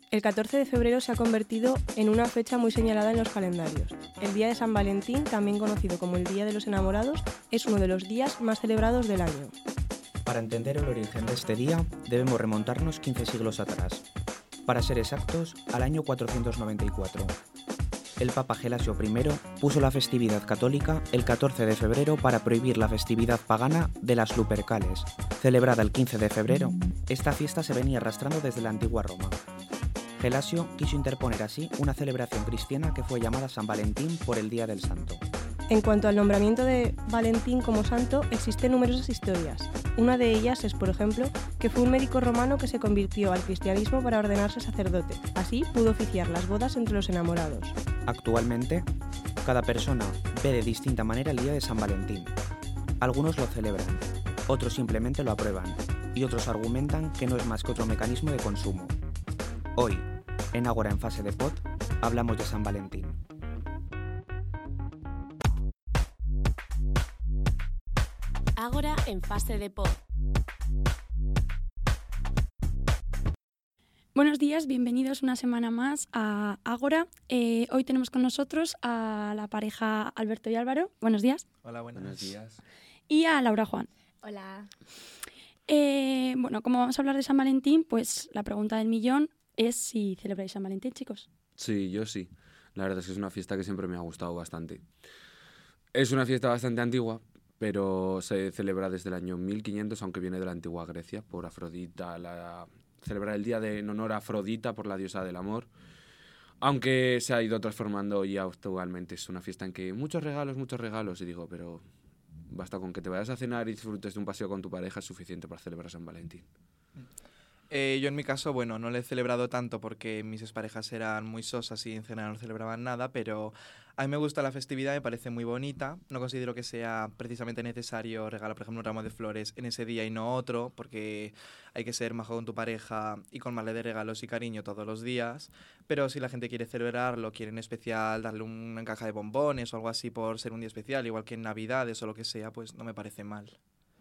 El 14 de febrero se ha convertido en una fecha muy señalada en los calendarios. El Día de San Valentín, también conocido como el Día de los Enamorados, es uno de los días más celebrados del año. Para entender el origen de este día, debemos remontarnos 15 siglos atrás. Para ser exactos, al año 494. El Papa Gelasio I puso la festividad católica el 14 de febrero para prohibir la festividad pagana de las Lupercales, celebrada el 15 de febrero. Esta fiesta se venía arrastrando desde la antigua Roma. Gelasio quiso interponer así una celebración cristiana que fue llamada San Valentín por el Día del Santo. En cuanto al nombramiento de Valentín como santo, existen numerosas historias. Una de ellas es, por ejemplo, que fue un médico romano que se convirtió al cristianismo para ordenarse sacerdote. Así pudo oficiar las bodas entre los enamorados. Actualmente, cada persona ve de distinta manera el Día de San Valentín. Algunos lo celebran, otros simplemente lo aprueban y otros argumentan que no es más que otro mecanismo de consumo. Hoy, en Ágora en Fase de Pod, hablamos de San Valentín. Ágora en Fase de Pod. Buenos días, bienvenidos una semana más a Ágora. Hoy tenemos con nosotros a la pareja Alberto y Álvaro. Buenos días. Hola, buenos días. Y a Laura Juan. Hola. Bueno, como vamos a hablar de San Valentín, pues la pregunta del millón es si celebráis San Valentín, chicos. Sí, yo sí. La verdad es que es una fiesta que siempre me ha gustado bastante. Es una fiesta bastante antigua, pero se celebra desde el año 1500, aunque viene de la antigua Grecia, por Afrodita, celebrar el día en honor a Afrodita, por la diosa del amor. Aunque se ha ido transformando y actualmente es una fiesta en que muchos regalos, y digo, pero basta con que te vayas a cenar y disfrutes de un paseo con tu pareja, es suficiente para celebrar San Valentín. Yo en mi caso, bueno, no lo he celebrado tanto porque mis exparejas eran muy sosas y en general no celebraban nada, pero a mí me gusta la festividad, me parece muy bonita. No considero que sea precisamente necesario regalar, por ejemplo, un ramo de flores en ese día y no otro, porque hay que ser majo con tu pareja y colmarle de regalos y cariño todos los días. Pero si la gente quiere celebrarlo, quiere en especial darle una caja de bombones o algo así por ser un día especial, igual que en Navidades o lo que sea, pues no me parece mal.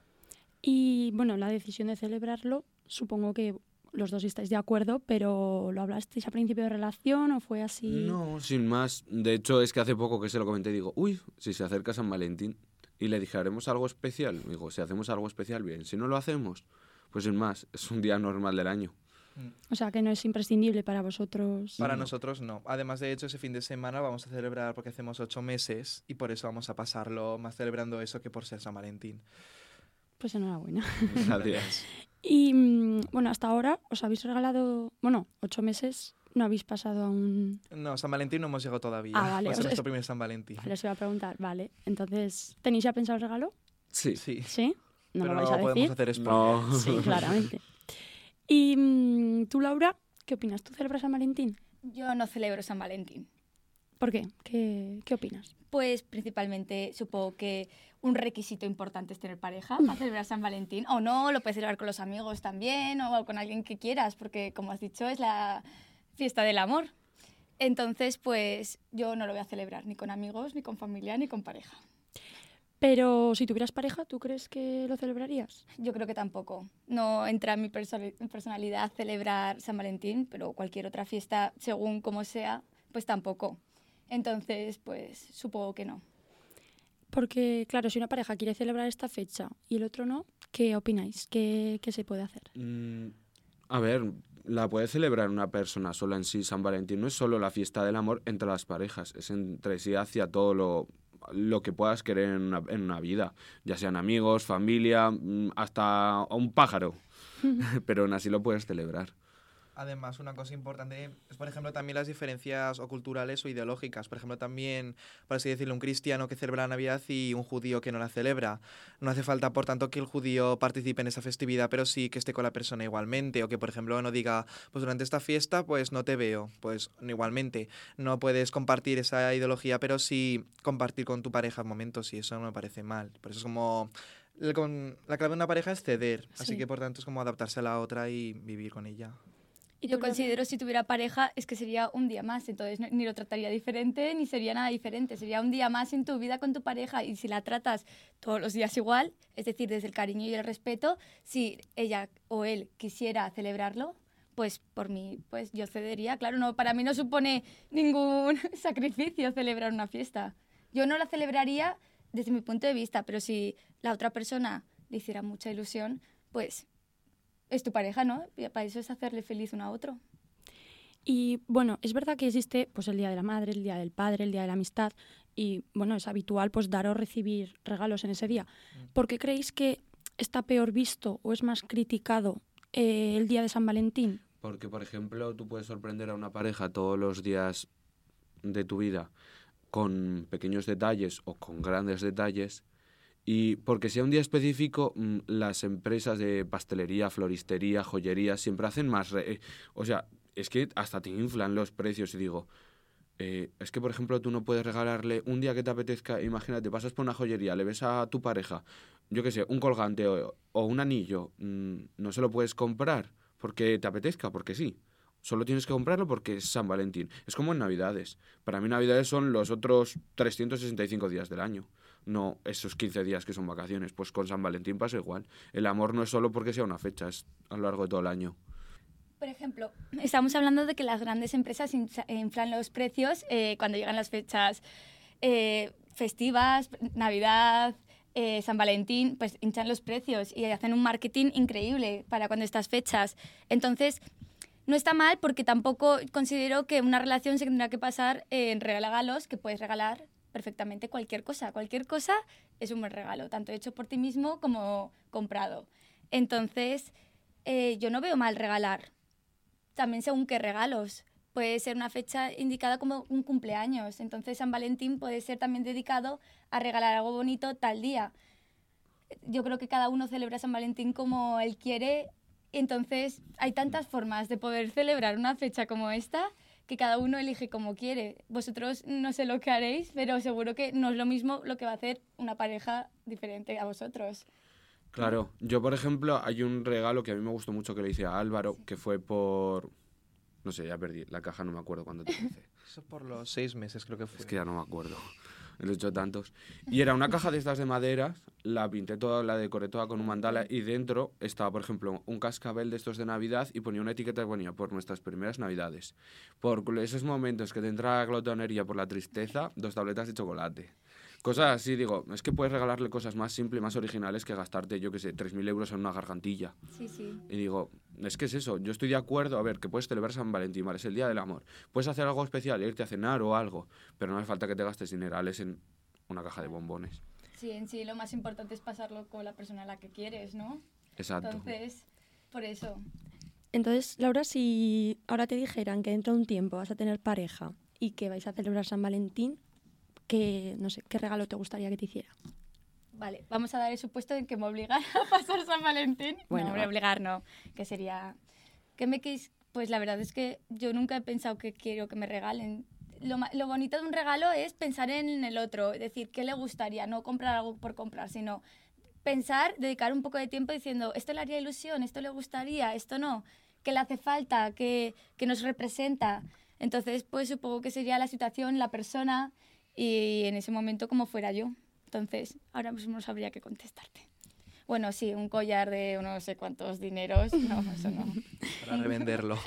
Y bueno, la decisión de celebrarlo, supongo que los dos estáis de acuerdo, pero ¿lo hablasteis a principio de relación o fue así? No, sin más. De hecho, es que hace poco que se lo comenté y digo, uy, si se acerca San Valentín. Y le dije, ¿haremos algo especial? Digo, si hacemos algo especial, bien. Si no lo hacemos, pues sin más, es un día normal del año. O sea, que no es imprescindible para vosotros. Para nosotros no. Además, de hecho, ese fin de semana vamos a celebrar porque hacemos 8 meses y por eso vamos a pasarlo más celebrando eso que por ser San Valentín. Pues enhorabuena. Gracias. Y bueno, hasta ahora os habéis regalado, 8 meses, no habéis pasado a un... No, San Valentín no hemos llegado todavía. Ah, vale. Es nuestro primer San Valentín. Vale, os iba a preguntar, vale. Entonces, ¿tenéis ya pensado el regalo? Sí. Sí. ¿Sí? ¿No pero lo vais no a decir? podemos hacer spoiler. No. Sí, claramente. Y tú, Laura, ¿qué opinas? ¿Tú celebras San Valentín? Yo no celebro San Valentín. ¿Por qué? ¿Qué opinas? Pues principalmente supongo que un requisito importante es tener pareja para celebrar San Valentín. O no, lo puedes celebrar con los amigos también o con alguien que quieras, porque como has dicho es la fiesta del amor. Entonces, pues yo no lo voy a celebrar ni con amigos, ni con familia, ni con pareja. Pero si tuvieras pareja, ¿tú crees que lo celebrarías? Yo creo que tampoco. No entra en mi personalidad celebrar San Valentín, pero cualquier otra fiesta, según como sea, pues tampoco. Entonces, pues supongo que no. Porque, claro, si una pareja quiere celebrar esta fecha y el otro no, ¿qué opináis? ¿Qué se puede hacer? A ver, la puede celebrar una persona sola en sí. San Valentín no es solo la fiesta del amor entre las parejas, es entre sí hacia todo lo que puedas querer en una vida, ya sean amigos, familia, hasta un pájaro, pero aún así lo puedes celebrar. Además, una cosa importante es, por ejemplo, también las diferencias o culturales o ideológicas. Por ejemplo, también, por así decirlo, un cristiano que celebra la Navidad y un judío que no la celebra. No hace falta, por tanto, que el judío participe en esa festividad, pero sí que esté con la persona igualmente. O que, por ejemplo, no diga, pues durante esta fiesta, pues no te veo. Pues igualmente, no puedes compartir esa ideología, pero sí compartir con tu pareja momentos y eso no me parece mal. Por eso es como... la clave de una pareja es ceder. Así Sí. que, por tanto, es como adaptarse a la otra y vivir con ella. ¿Y Yo tú, Laura? considero si tuviera pareja es que sería un día más, entonces ni lo trataría diferente ni sería nada diferente, sería un día más en tu vida con tu pareja y si la tratas todos los días igual, es decir, desde el cariño y el respeto, si ella o él quisiera celebrarlo, pues por mí, pues yo cedería. Claro, no, para mí no supone ningún sacrificio celebrar una fiesta. Yo no la celebraría desde mi punto de vista, pero si la otra persona le hiciera mucha ilusión, pues es tu pareja, ¿no? Y para eso es hacerle feliz uno a otro. Y bueno, es verdad que existe pues el Día de la Madre, el Día del Padre, el Día de la Amistad y bueno, es habitual pues dar o recibir regalos en ese día. ¿Por qué creéis que está peor visto o es más criticado el Día de San Valentín? Porque, por ejemplo, tú puedes sorprender a una pareja todos los días de tu vida con pequeños detalles o con grandes detalles. Y porque sea un día específico, las empresas de pastelería, floristería, joyería siempre hacen más... o sea, es que hasta te inflan los precios y digo... es que, por ejemplo, tú no puedes regalarle un día que te apetezca. Imagínate, pasas por una joyería, le ves a tu pareja, yo qué sé, un colgante o un anillo, no se lo puedes comprar porque te apetezca, porque sí. Solo tienes que comprarlo porque es San Valentín. Es como en Navidades. Para mí Navidades son los otros 365 días del año, no esos 15 días que son vacaciones. Pues con San Valentín pasa igual. El amor no es solo porque sea una fecha, es a lo largo de todo el año. Por ejemplo, estamos hablando de que las grandes empresas inflan los precios cuando llegan las fechas festivas, Navidad, San Valentín, pues hinchan los precios y hacen un marketing increíble para cuando estas fechas. Entonces, no está mal porque tampoco considero que una relación se tendrá que pasar en regalos, que puedes regalar perfectamente cualquier cosa. Cualquier cosa es un buen regalo, tanto hecho por ti mismo como comprado. Entonces, yo no veo mal regalar. También según qué regalos. Puede ser una fecha indicada como un cumpleaños. Entonces San Valentín puede ser también dedicado a regalar algo bonito tal día. Yo creo que cada uno celebra San Valentín como él quiere. Entonces hay tantas formas de poder celebrar una fecha como esta que cada uno elige como quiere. Vosotros no sé lo que haréis, pero seguro que no es lo mismo lo que va a hacer una pareja diferente a vosotros. Claro, yo por ejemplo, hay un regalo que a mí me gustó mucho que le hice a Álvaro, que fue por... No sé, ya perdí, la caja no me acuerdo cuándo te lo hice. Eso por los 6 meses creo que fue. Es que ya no me acuerdo, he hecho tantos. Y era una caja de estas de madera, la pinté toda, la decoré toda con un mandala y dentro estaba, por ejemplo, un cascabel de estos de Navidad y ponía una etiqueta que ponía por nuestras primeras Navidades. Por esos momentos que te entra la glotonería por la tristeza, 2 tabletas de chocolate. Cosas así, digo, es que puedes regalarle cosas más simples, más originales que gastarte, yo qué sé, 3.000 euros en una gargantilla. Sí, sí. Y digo, es que es eso, yo estoy de acuerdo, a ver, que puedes celebrar San Valentín, ¿vale? Es el Día del Amor. Puedes hacer algo especial, irte a cenar o algo, pero no hace falta que te gastes dinerales en una caja de bombones. Sí, en sí lo más importante es pasarlo con la persona a la que quieres, ¿no? Exacto. Entonces, por eso. Entonces, Laura, si ahora te dijeran que dentro de un tiempo vas a tener pareja y que vais a celebrar San Valentín, no sé, ¿qué regalo te gustaría que te hiciera? Vale, vamos a dar el supuesto de que me obligan a pasar San Valentín. Bueno, no, me obligar no, que sería... Pues la verdad es que yo nunca he pensado que quiero que me regalen. Lo bonito de un regalo es pensar en el otro, es decir, qué le gustaría, no comprar algo por comprar, sino pensar, dedicar un poco de tiempo diciendo, esto le haría ilusión, esto le gustaría, esto no, que le hace falta, que nos representa. Entonces, pues supongo que sería la situación, la persona y en ese momento como fuera yo. Entonces, ahora mismo no sabría qué contestarte. Bueno, sí, un collar de no sé cuántos dineros, no, eso no. Para revenderlo.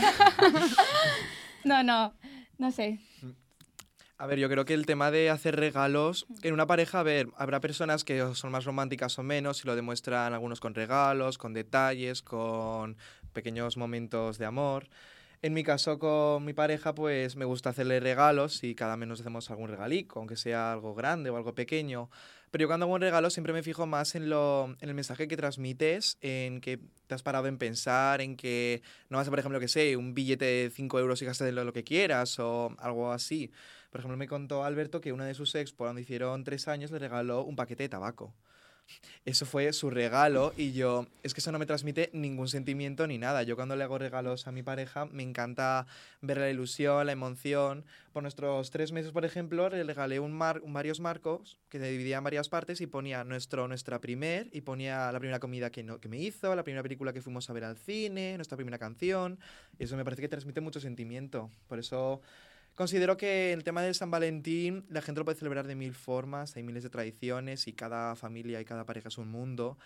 No sé. A ver, yo creo que el tema de hacer regalos, en una pareja, a ver, habrá personas que son más románticas o menos y lo demuestran algunos con regalos, con detalles, con pequeños momentos de amor. En mi caso, con mi pareja, pues me gusta hacerle regalos y cada mes nos hacemos algún regalico, aunque sea algo grande o algo pequeño. Pero yo cuando hago un regalo siempre me fijo más en el mensaje que transmites, en que te has parado en pensar, en que no vas a, por ejemplo, que sé, un billete de 5 euros y gastas lo que quieras o algo así. Por ejemplo, me contó Alberto que una de sus ex, por donde hicieron 3 años, le regaló un paquete de tabaco. Eso fue su regalo y yo, es que eso no me transmite ningún sentimiento ni nada. Yo cuando le hago regalos a mi pareja me encanta ver la ilusión, la emoción. Por nuestros 3 meses, por ejemplo, le regalé varios marcos que se dividían en varias partes y ponía y ponía la primera comida que me hizo, la primera película que fuimos a ver al cine, nuestra primera canción. Y eso me parece que transmite mucho sentimiento. Por eso... considero que el tema de San Valentín la gente lo puede celebrar de 1000 formas, hay miles de tradiciones y cada familia y cada pareja es un mundo.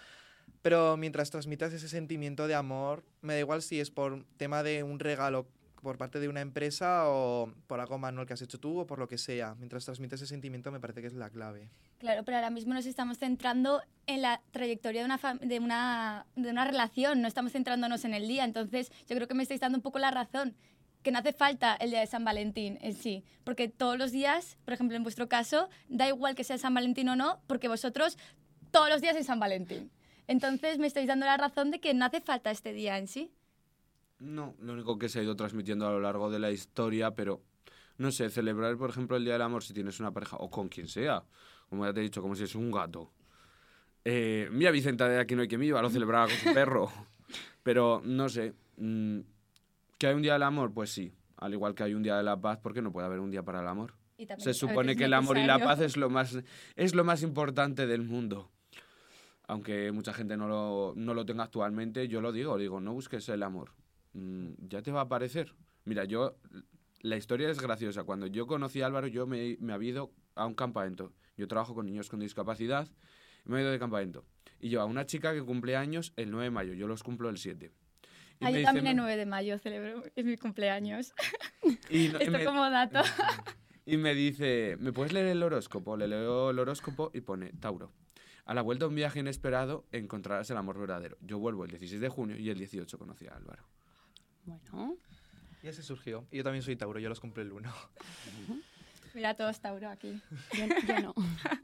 Pero mientras transmitas ese sentimiento de amor, me da igual si es por tema de un regalo por parte de una empresa o por algo manual que has hecho tú o por lo que sea. Mientras transmites ese sentimiento me parece que es la clave. Claro, pero ahora mismo nos estamos centrando en la trayectoria de una relación, no estamos centrándonos en el día. Entonces yo creo que me estáis dando un poco la razón, que no hace falta el día de San Valentín en sí, porque todos los días, por ejemplo en vuestro caso, da igual que sea San Valentín o no, porque vosotros todos los días es San Valentín. Entonces me estáis dando la razón de que no hace falta este día en sí. No, lo único que se ha ido transmitiendo a lo largo de la historia, pero no sé, celebrar, por ejemplo, el Día del Amor si tienes una pareja o con quien sea, como ya te he dicho, como si es un gato. Mira, Vicenta de Aquí no hay que viva, lo celebraba con su perro. Pero no sé, ¿que hay un Día del Amor? Pues sí, al igual que hay un Día de la Paz, ¿por qué no puede haber un día para el amor? Se supone que el amor y la paz es lo más importante del mundo. Aunque mucha gente no lo tenga actualmente, yo lo digo, no busques el amor. Ya te va a aparecer. Mira, la historia es graciosa. Cuando yo conocí a Álvaro, yo me había ido a un campamento. Yo trabajo con niños con discapacidad, me he ido de campamento. Y yo a una chica que cumple años el 9 de mayo, yo los cumplo el 7. Yo también el 9 de mayo celebro, es mi cumpleaños. Esto como dato. Y me dice, ¿me puedes leer el horóscopo? Le leo el horóscopo y pone Tauro. A la vuelta de un viaje inesperado encontrarás el amor verdadero. Yo vuelvo el 16 de junio y el 18 conocí a Álvaro. Bueno. Y así surgió. Y yo también soy Tauro, yo los cumple el 1. Mira, todos Tauro aquí. Yo no.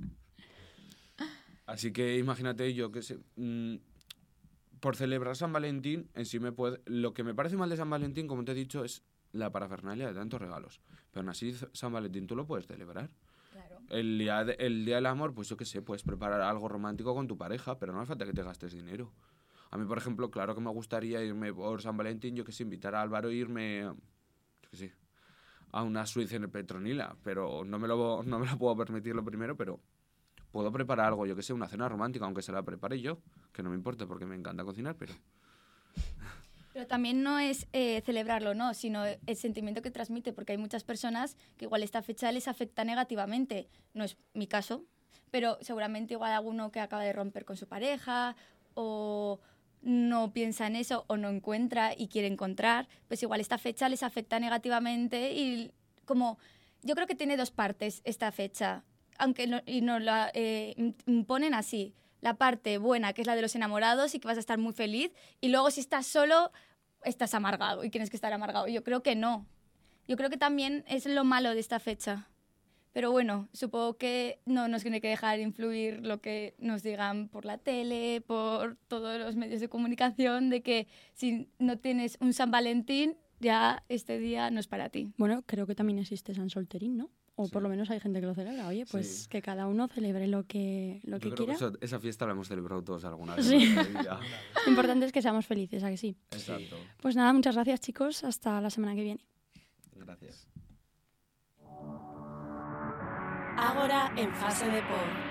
Así que imagínate, yo que sé, por celebrar San Valentín, en sí lo que me parece mal de San Valentín, como te he dicho, es la parafernalia de tantos regalos. Pero aún así, San Valentín tú lo puedes celebrar. Claro. El día del amor, pues yo qué sé, puedes preparar algo romántico con tu pareja, pero no hace falta que te gastes dinero. A mí, por ejemplo, claro que me gustaría irme por San Valentín, yo que sé, invitar a Álvaro a irme, yo que sé, a una suite en Petronila, pero no me lo puedo permitir lo primero, pero puedo preparar algo, yo que sé, una cena romántica, aunque se la prepare yo, que no me importa porque me encanta cocinar, pero... Pero también no es celebrarlo, no, sino el sentimiento que transmite, porque hay muchas personas que igual esta fecha les afecta negativamente. No es mi caso, pero seguramente igual alguno que acaba de romper con su pareja o no piensa en eso o no encuentra y quiere encontrar, pues igual esta fecha les afecta negativamente y como yo creo que tiene dos partes esta fecha, aunque nos la imponen así. La parte buena, que es la de los enamorados y que vas a estar muy feliz, y luego si estás solo, estás amargado y tienes que estar amargado. Yo creo que no. Yo creo que también es lo malo de esta fecha. Pero bueno, supongo que no nos tiene que dejar influir lo que nos digan por la tele, por todos los medios de comunicación, de que si no tienes un San Valentín, ya este día no es para ti. Bueno, creo que también existe San Solterín, ¿no? O por lo menos hay gente que lo celebra. Oye, pues que cada uno celebre lo que quiera. Que esa fiesta la hemos celebrado todos alguna vez. Sí. Lo importante es que seamos felices, ¿a que sí? Exacto. Pues nada, muchas gracias, chicos. Hasta la semana que viene. Gracias. Ágora en fase de pod.